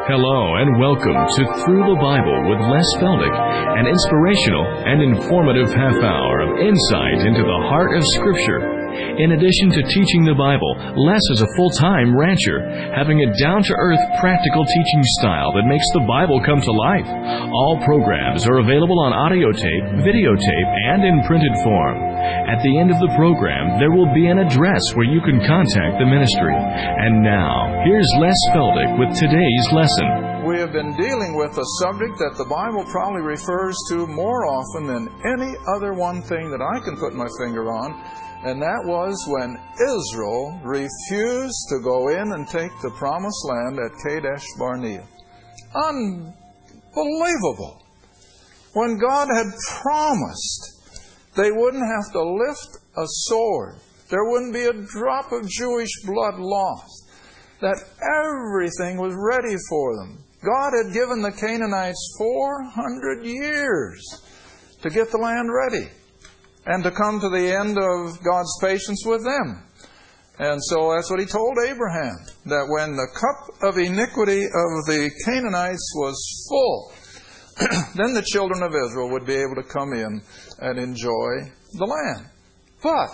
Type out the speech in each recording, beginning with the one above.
Hello and welcome to Through the Bible with Les Feldick, an inspirational and informative half hour of insight into the heart of Scripture. In addition to teaching the Bible, Les is a full-time rancher, having a down-to-earth practical teaching style that makes the Bible come to life. All programs are available on audio tape, videotape, and in printed form. At the end of the program, there will be an address where you can contact the ministry. And now, here's Les Feldick with today's lesson. We have been dealing with a subject that the Bible probably refers to more often than any other one thing that I can put my finger on, and that was when Israel refused to go in and take the promised land at Kadesh Barnea. Unbelievable! When God had promised they wouldn't have to lift a sword, there wouldn't be a drop of Jewish blood lost, that everything was ready for them. God had given the Canaanites 400 years to get the land ready and to come to the end of God's patience with them. And so that's what He told Abraham, that when the cup of iniquity of the Canaanites was full, then the children of Israel would be able to come in and enjoy the land. But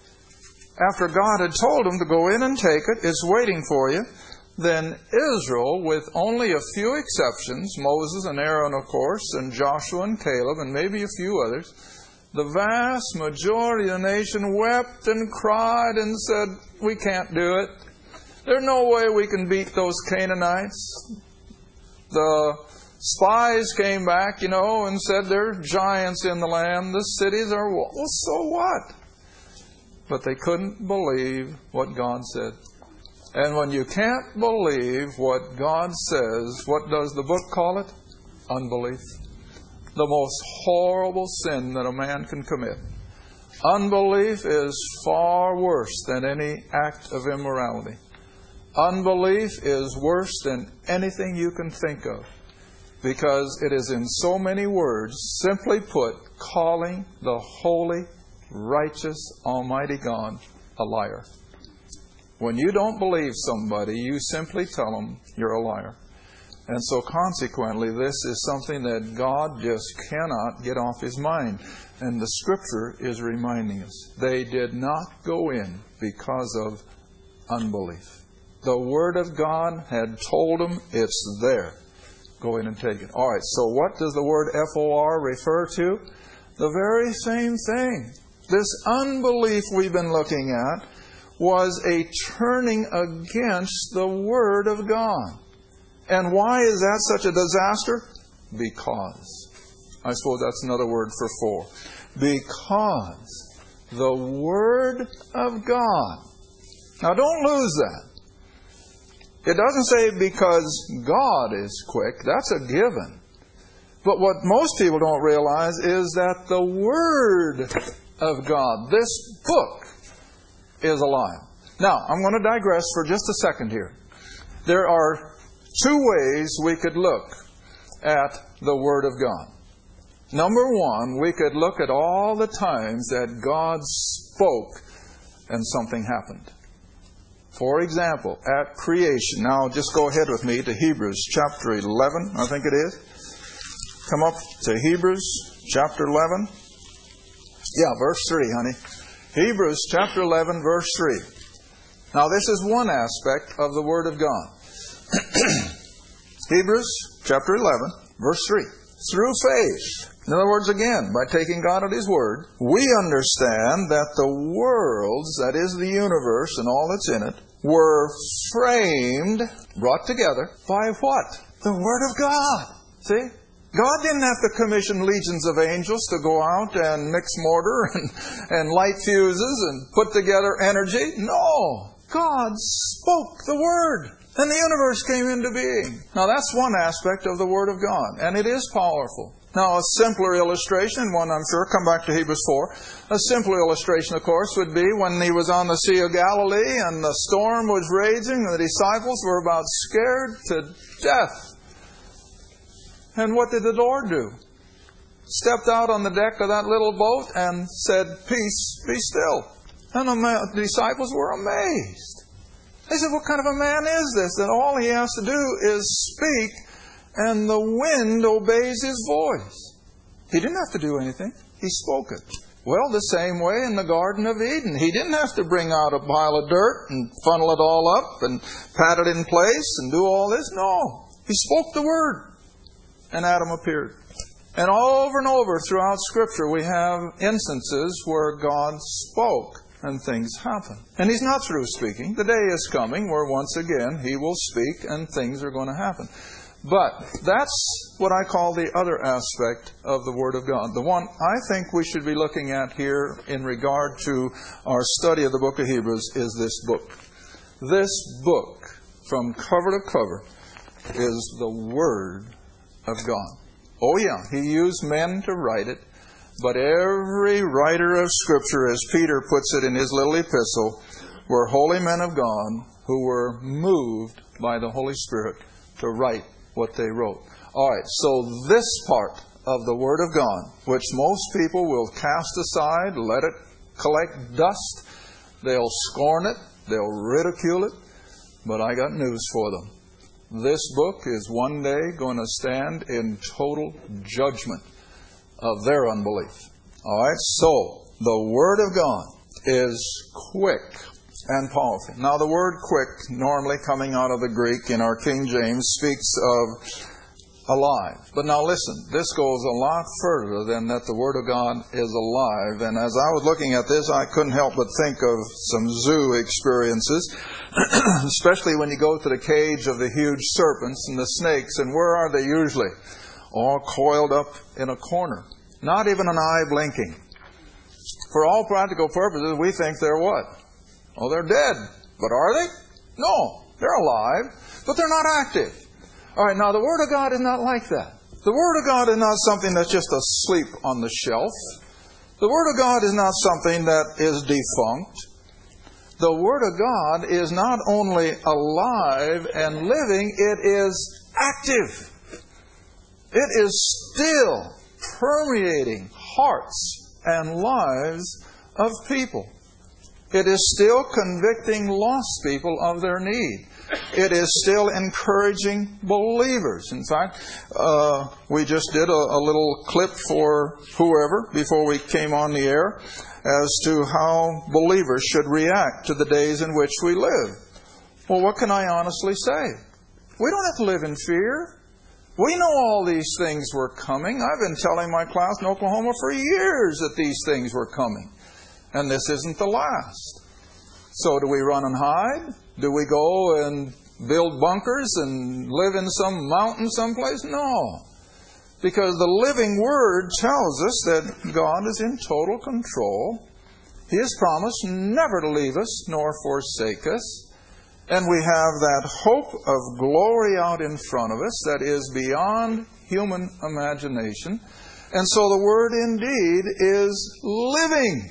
after God had told them to go in and take it, it's waiting for you, then Israel, with only a few exceptions, Moses and Aaron, of course, and Joshua and Caleb, and maybe a few others, the vast majority of the nation wept and cried and said, "We can't do it. There's no way we can beat those Canaanites." The spies came back, and said, "There are giants in the land. The cities are..." Well, so what? But they couldn't believe what God said. And when you can't believe what God says, what does the book call it? Unbelief. The most horrible sin that a man can commit. Unbelief is far worse than any act of immorality. Unbelief is worse than anything you can think of, because it is, in so many words, simply put, calling the holy, righteous, almighty God a liar. When you don't believe somebody, you simply tell them you're a liar. And so consequently, this is something that God just cannot get off His mind. And the Scripture is reminding us. They did not go in because of unbelief. The Word of God had told them it's there. Go in and take it. All right, so what does the word F-O-R refer to? The very same thing. This unbelief we've been looking at was a turning against the Word of God. And why is that such a disaster? Because. I suppose that's another word for. Because the Word of God. Now don't lose that. It doesn't say because God is quick. That's a given. But what most people don't realize is that the Word of God, this book, is alive. Now, I'm going to digress for just a second here. There are two ways we could look at the Word of God. Number one, we could look at all the times that God spoke and something happened. For example, at creation. Now, just go ahead with me to Hebrews chapter 11, I think it is. Come up to Hebrews chapter 11. Yeah, verse 3, honey. Hebrews chapter 11, verse 3. Now, this is one aspect of the Word of God. Hebrews chapter 11, verse 3. Through faith, in other words, again, by taking God at His Word, we understand that the worlds, that is the universe and all that's in it, were framed, brought together, by what? The Word of God. See? God didn't have to commission legions of angels to go out and mix mortar and light fuses and put together energy. No! God spoke the Word, and the universe came into being. Now that's one aspect of the Word of God, and it is powerful. Now a simpler illustration, one I'm sure, come back to Hebrews 4. A simpler illustration, of course, would be when He was on the Sea of Galilee and the storm was raging and the disciples were about scared to death. And what did the Lord do? Stepped out on the deck of that little boat and said, "Peace, be still." And the disciples were amazed. They said, what kind of a man is this that all he has to do is speak and the wind obeys his voice? He didn't have to do anything. He spoke it. Well, the same way in the Garden of Eden. He didn't have to bring out a pile of dirt and funnel it all up and pat it in place and do all this. No. He spoke the word. And Adam appeared. And over throughout Scripture we have instances where God spoke and things happen. And He's not through speaking. The day is coming where once again He will speak and things are going to happen. But that's what I call the other aspect of the Word of God. The one I think we should be looking at here in regard to our study of the book of Hebrews is this book. This book, from cover to cover, is the Word of God. Oh yeah, He used men to write it, but every writer of Scripture, as Peter puts it in his little epistle, were holy men of God who were moved by the Holy Spirit to write what they wrote. All right, so this part of the Word of God, which most people will cast aside, let it collect dust, they'll scorn it, they'll ridicule it, but I got news for them. This book is one day going to stand in total judgment of their unbelief. All right, so the Word of God is quick and powerful. Now, the word quick, normally coming out of the Greek in our King James, speaks of alive. But now listen, this goes a lot further than that the Word of God is alive. And as I was looking at this, I couldn't help but think of some zoo experiences, especially when you go to the cage of the huge serpents and the snakes. And where are they usually? All coiled up in a corner. Not even an eye blinking. For all practical purposes, we think they're what? Oh, they're dead. But are they? No, they're alive, but they're not active. All right, now the Word of God is not like that. The Word of God is not something that's just asleep on the shelf. The Word of God is not something that is defunct. The Word of God is not only alive and living, it is active. It is still permeating hearts and lives of people. It is still convicting lost people of their need. It is still encouraging believers. In fact, we just did a little clip for whoever before we came on the air as to how believers should react to the days in which we live. Well, what can I honestly say? We don't have to live in fear. We know all these things were coming. I've been telling my class in Oklahoma for years that these things were coming. And this isn't the last. So do we run and hide? Do we go and build bunkers and live in some mountain someplace? No. Because the living Word tells us that God is in total control. He has promised never to leave us nor forsake us. And we have that hope of glory out in front of us that is beyond human imagination. And so the Word indeed is living.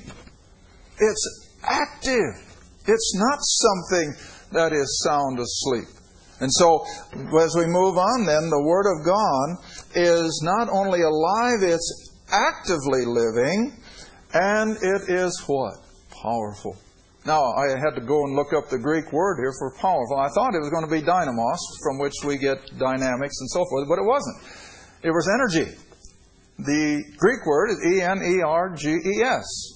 It's active. It's not something that is sound asleep. And so, as we move on then, the Word of God is not only alive, it's actively living, and it is what? Powerful. Now, I had to go and look up the Greek word here for powerful. I thought it was going to be dynamos, from which we get dynamics and so forth, but it wasn't. It was energy. The Greek word is E-N-E-R-G-E-S.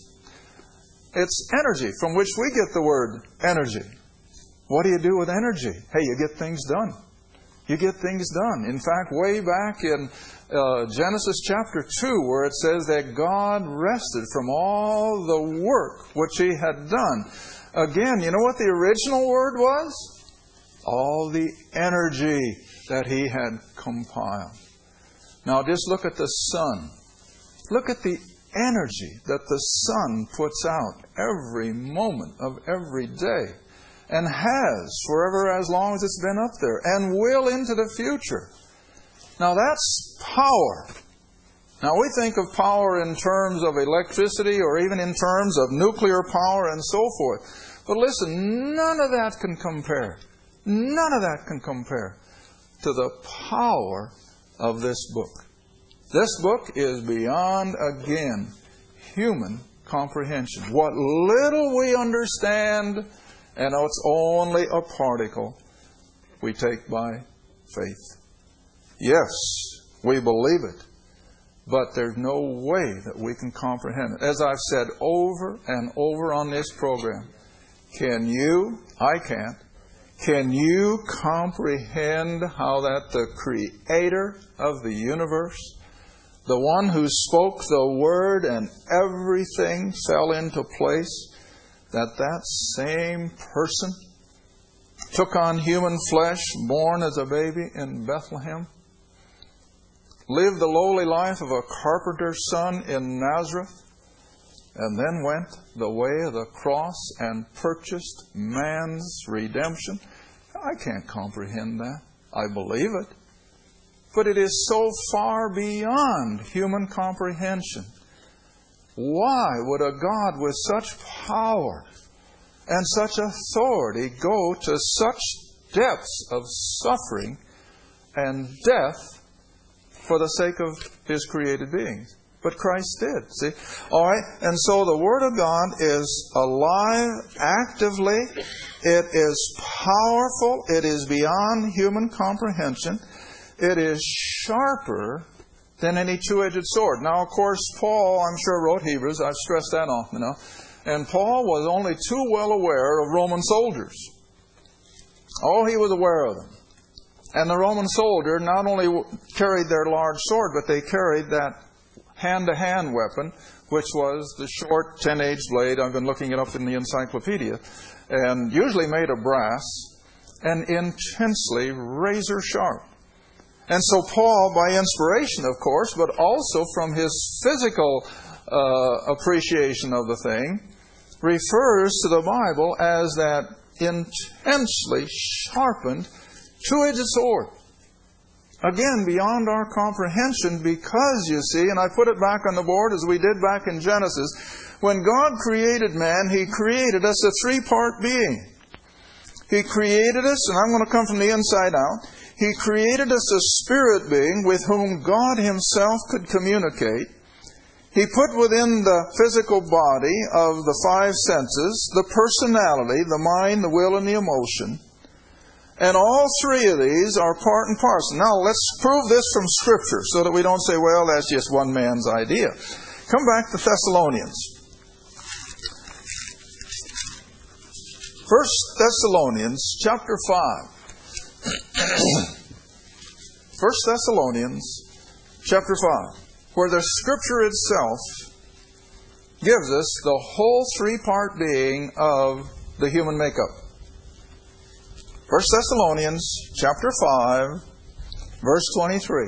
It's energy, from which we get the word energy. What do you do with energy? Hey, you get things done. You get things done. In fact, way back in Genesis chapter 2, where it says that God rested from all the work which He had done. Again, you know what the original word was? All the energy that He had compiled. Now just look at the sun. Look at the energy that the sun puts out every moment of every day, and has forever as long as it's been up there, and will into the future. Now that's power. Now we think of power in terms of electricity or even in terms of nuclear power and so forth. But listen, none of that can compare. None of that can compare to the power of this book. This book is beyond, again, human comprehension. What little we understand And it's only a particle we take by faith. Yes, we believe it, but there's no way that we can comprehend it. As I've said over and over on this program, can you? I can't. Can you comprehend how that the Creator of the universe, the one who spoke the Word and everything fell into place, that same person took on human flesh, born as a baby in Bethlehem, lived the lowly life of a carpenter's son in Nazareth, and then went the way of the cross and purchased man's redemption? I can't comprehend that. I believe it. But it is so far beyond human comprehension. Why would a God with such power and such authority go to such depths of suffering and death for the sake of His created beings? But Christ did, see? All right, and so the Word of God is alive actively. It is powerful. It is beyond human comprehension. It is sharper than any two-edged sword. Now, of course, Paul, I'm sure, wrote Hebrews. I've stressed that often enough. And Paul was only too well aware of Roman soldiers. Oh, he was aware of them. And the Roman soldier not only carried their large sword, but they carried that hand-to-hand weapon, which was the short 10-edged blade. I've been looking it up in the encyclopedia. And usually made of brass and intensely razor sharp. And so Paul, by inspiration, of course, but also from his physical appreciation of the thing, refers to the Bible as that intensely sharpened two-edged sword. Again, beyond our comprehension, because, you see, and I put it back on the board as we did back in Genesis, when God created man, He created us a three-part being. He created us, and I'm going to come from the inside out, He created us a spirit being with whom God Himself could communicate. He put within the physical body of the five senses the personality, the mind, the will, and the emotion. And all three of these are part and parcel. Now, let's prove this from Scripture so that we don't say, well, that's just one man's idea. Come back to Thessalonians. 1 Thessalonians chapter 5. 1 Thessalonians chapter 5, where the Scripture itself gives us the whole three-part being of the human makeup. 1 Thessalonians chapter 5, verse 23.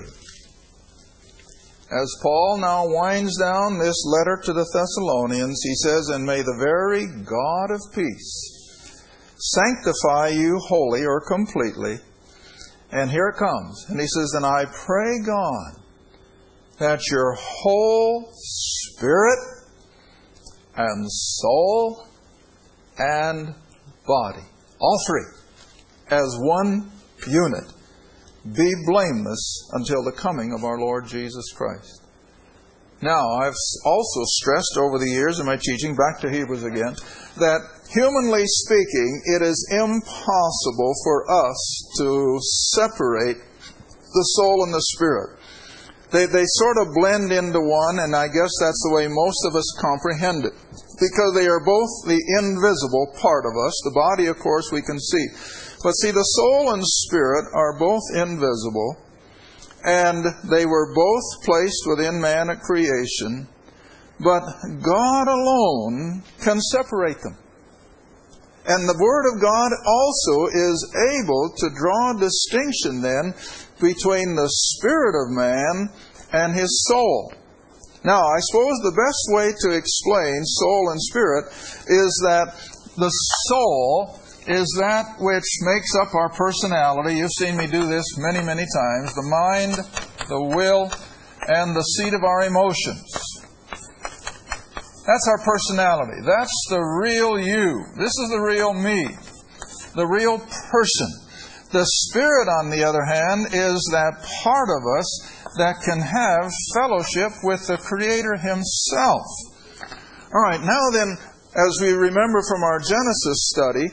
As Paul now winds down this letter to the Thessalonians, he says, "And may the very God of peace sanctify you wholly," or completely. And here it comes. And he says, "And I pray God that your whole spirit and soul and body," all three, as one unit, "be blameless until the coming of our Lord Jesus Christ." Now, I've also stressed over the years in my teaching, back to Hebrews again, that humanly speaking, it is impossible for us to separate the soul and the spirit. They sort of blend into one, and I guess that's the way most of us comprehend it, because they are both the invisible part of us. The body, of course, we can see. But see, the soul and spirit are both invisible, and they were both placed within man at creation, but God alone can separate them. And the Word of God also is able to draw a distinction then between the spirit of man and his soul. Now, I suppose the best way to explain soul and spirit is that the soul is that which makes up our personality. You've seen me do this many, many times. The mind, the will, and the seat of our emotions. That's our personality. That's the real you. This is the real me. The real person. The spirit, on the other hand, is that part of us that can have fellowship with the Creator Himself. All right, now then, as we remember from our Genesis study,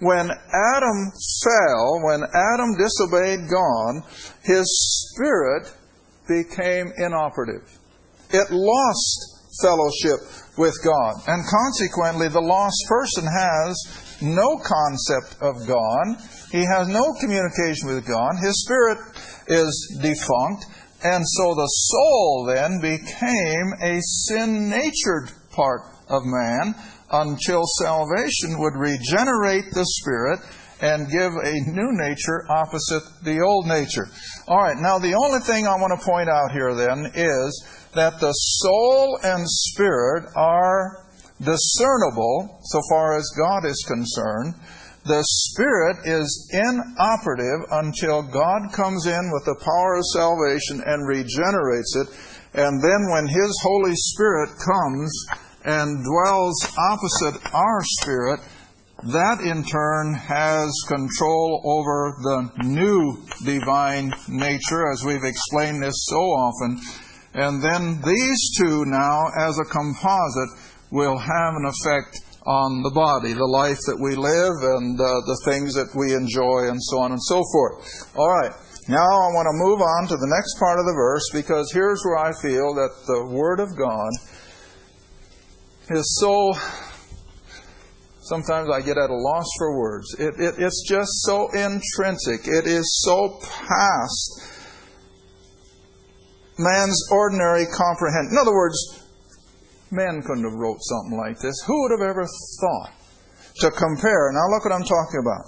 when Adam fell, when Adam disobeyed God, his spirit became inoperative. It lost fellowship with God. And consequently, the lost person has no concept of God. He has no communication with God. His spirit is defunct. And so the soul then became a sin-natured part of man until salvation would regenerate the spirit and give a new nature opposite the old nature. All right, now the only thing I want to point out here then is that the soul and spirit are discernible so far as God is concerned. The spirit is inoperative until God comes in with the power of salvation and regenerates it. And then when His Holy Spirit comes and dwells opposite our spirit, that in turn has control over the new divine nature, as we've explained this so often. And then these two now, as a composite, will have an effect on the body, the life that we live and the things that we enjoy and so on and so forth. All right, now I want to move on to the next part of the verse, because here's where I feel that the Word of God is so... Sometimes I get at a loss for words. It's just so intrinsic. It is so past man's ordinary comprehension. In other words, man couldn't have wrote something like this. Who would have ever thought to compare? Now look what I'm talking about.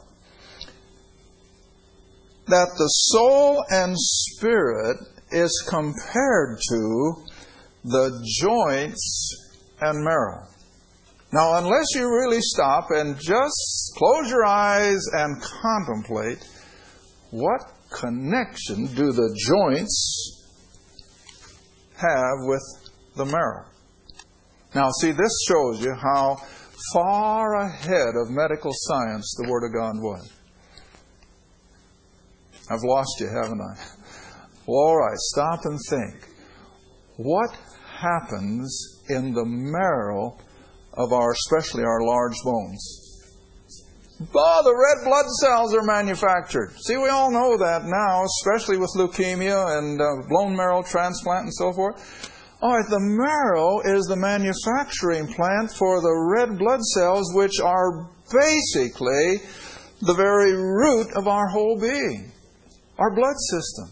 That the soul and spirit is compared to the joints and marrow. Now, unless you really stop and just close your eyes and contemplate, what connection do the joints have with the marrow? Now, see, this shows you how far ahead of medical science the Word of God was. I've lost you, haven't I? Well, all right, stop and think. What happens in the marrow of especially our large bones? Oh, the red blood cells are manufactured. See, we all know that now, especially with leukemia and bone marrow transplant and so forth. All right, the marrow is the manufacturing plant for the red blood cells, which are basically the very root of our whole being, our blood system.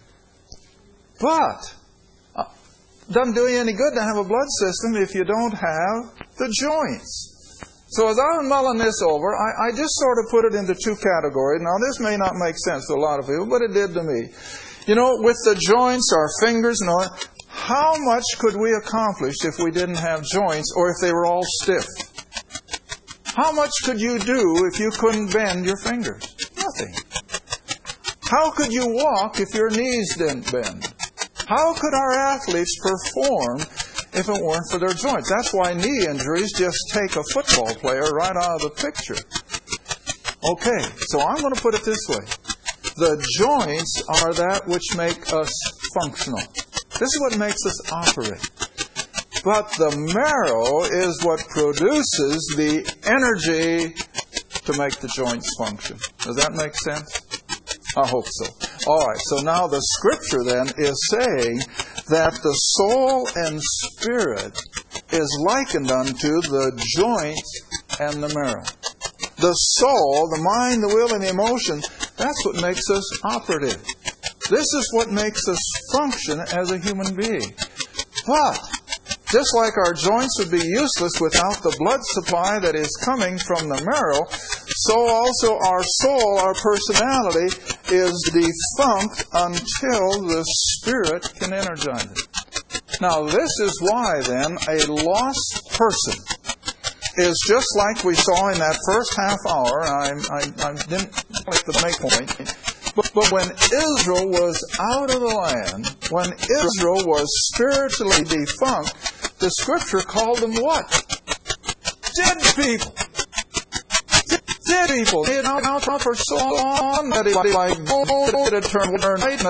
But it doesn't do you any good to have a blood system if you don't have the joints. So as I was mulling this over, I just sort of put it into two categories. Now, this may not make sense to a lot of people, but it did to me. You know, with the joints, our fingers and all, how much could we accomplish if we didn't have joints or if they were all stiff? How much could you do if you couldn't bend your fingers? Nothing. How could you walk if your knees didn't bend? How could our athletes perform if it weren't for their joints? That's why knee injuries just take a football player right out of the picture. Okay, so I'm going to put it this way. The joints are that which make us functional. This is what makes us operate. But the marrow is what produces the energy to make the joints function. Does that make sense? I hope so. All right, so now the Scripture then is saying that the soul and spirit is likened unto the joints and the marrow. The soul, the mind, the will, and the emotion, that's what makes us operative. This is what makes us function as a human being. But just like our joints would be useless without the blood supply that is coming from the marrow, so also our soul, our personality, is defunct until the Spirit can energize it. Now, this is why, then, a lost person is just like we saw in that first half hour. I didn't like to make point. But when Israel was out of the land, when Israel was spiritually defunct, the Scripture called them what? Dead people. Dead people. They had out for so long that it had turned white.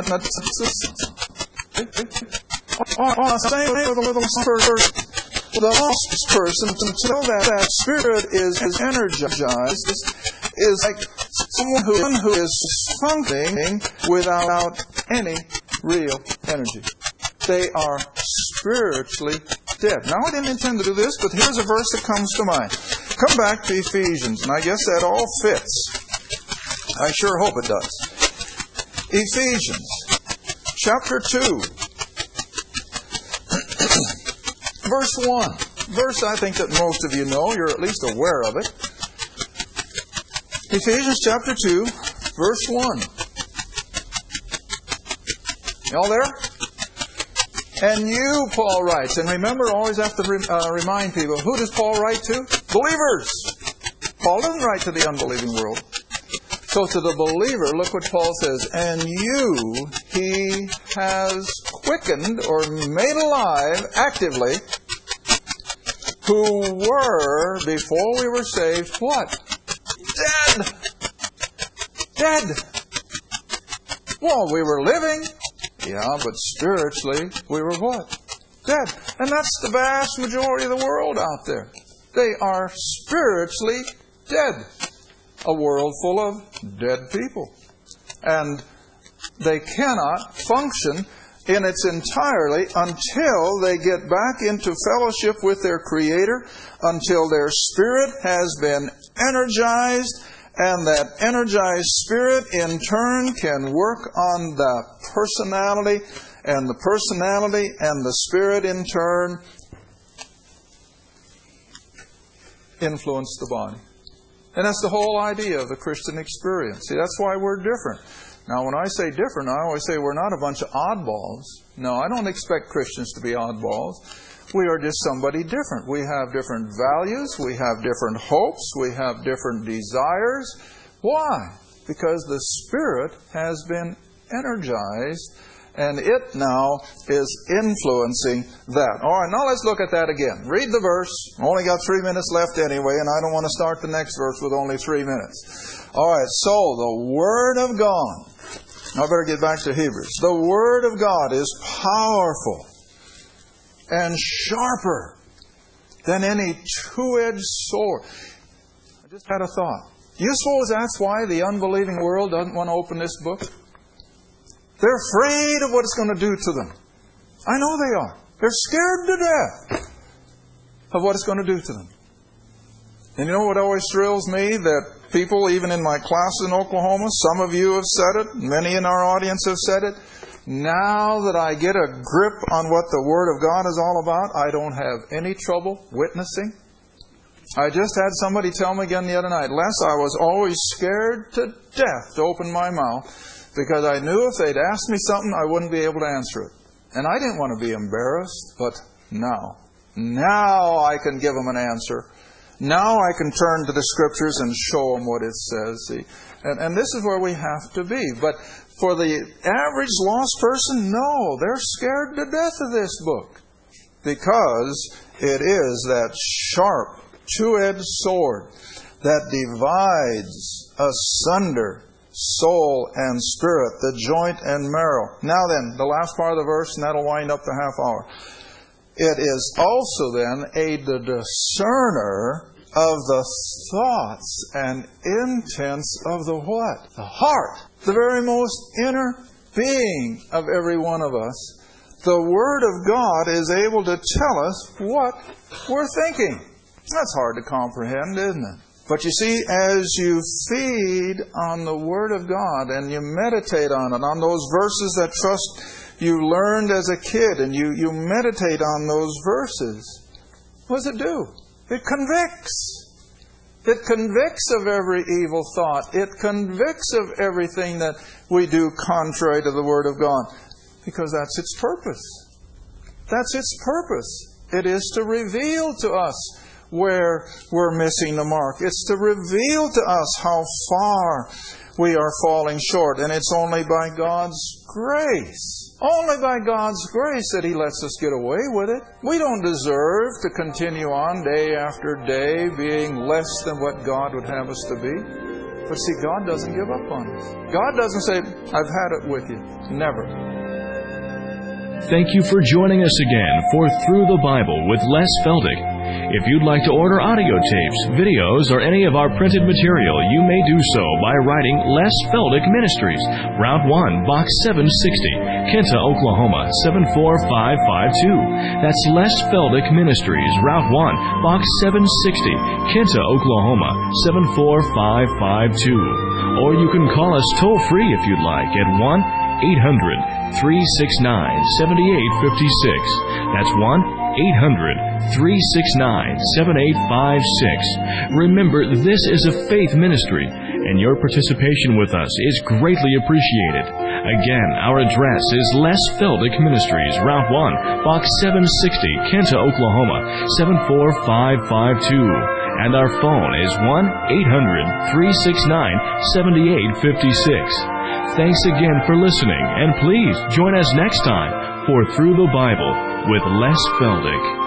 Same with the lost person, until that spirit is energized, is like someone who is functioning without any real energy. They are spiritually dead. Now, I didn't intend to do this, but here's a verse that comes to mind. Come back to Ephesians, and I guess that all fits. I sure hope it does. Ephesians, chapter 2, verse 1. Verse I think that most of you know. You're at least aware of it. Ephesians chapter 2, verse 1. Y'all there? And you, Paul writes, and remember, always have to remind people, who does Paul write to? Believers. Paul doesn't write to the unbelieving world. So to the believer, look what Paul says, and you he has quickened or made alive actively, who were, before we were saved, what? Dead. Dead. Well, we were living. Yeah, but spiritually, we were what? Dead. And that's the vast majority of the world out there. They are spiritually dead. A world full of dead people. And they cannot function in its entirety until they get back into fellowship with their Creator, until their spirit has been energized, and that energized spirit in turn can work on the personality, and the personality and the spirit in turn influence the body. And that's the whole idea of the Christian experience. See, that's why we're different. Now, when I say different, I always say we're not a bunch of oddballs. No, I don't expect Christians to be oddballs. We are just somebody different. We have different values. We have different hopes. We have different desires. Why? Because the Spirit has been energized, and it now is influencing that. All right, now let's look at that again. Read the verse. Only got 3 minutes left anyway, and I don't want to start the next verse with only 3 minutes. All right, so the Word of God. I better get back to Hebrews. The Word of God is powerful and sharper than any two-edged sword. I just had a thought. You suppose that's why the unbelieving world doesn't want to open this book? They're afraid of what it's going to do to them. I know they are. They're scared to death of what it's going to do to them. And you know what always thrills me? That people, even in my classes in Oklahoma, some of you have said it, many in our audience have said it, now that I get a grip on what the Word of God is all about, I don't have any trouble witnessing. I just had somebody tell me again the other night, Les, I was always scared to death to open my mouth because I knew if they'd asked me something, I wouldn't be able to answer it. And I didn't want to be embarrassed, but now I can give them an answer. Now I can turn to the Scriptures and show them what it says. See? And this is where we have to be. But for the average lost person, no, they're scared to death of this book. Because it is that sharp, two-edged sword that divides asunder soul and spirit, the joint and marrow. Now then, the last part of the verse, and that'll wind up the half hour. It is also then a discerner of the thoughts and intents of the what? The heart. The very most inner being of every one of us. The Word of God is able to tell us what we're thinking. That's hard to comprehend, isn't it? But you see, as you feed on the Word of God and you meditate on it, on those verses that trust you learned as a kid, and you meditate on those verses, what does it do? It convicts. It convicts of every evil thought. It convicts of everything that we do contrary to the Word of God. Because that's its purpose. That's its purpose. It is to reveal to us where we're missing the mark. It's to reveal to us how far we are falling short. And it's only by God's grace, only by God's grace that He lets us get away with it. We don't deserve to continue on day after day being less than what God would have us to be. But see, God doesn't give up on us. God doesn't say, I've had it with you. Never. Thank you for joining us again for Through the Bible with Les Feldick. If you'd like to order audio tapes, videos, or any of our printed material, you may do so by writing Les Feldick Ministries, Route 1, Box 760, Kinta, Oklahoma 74552. That's Les Feldick Ministries, Route 1, Box 760, Kinta, Oklahoma 74552. Or you can call us toll-free if you'd like at 1-800-369-7856. That's 1-800-369-7856. Remember, this is a faith ministry, and your participation with us is greatly appreciated. Again, our address is Les Feldick Ministries, Route 1, Box 760, Kinta, Oklahoma 74552. And our phone is 1-800-369-7856. Thanks again for listening, and please join us next time for Through the Bible with Les Feldick.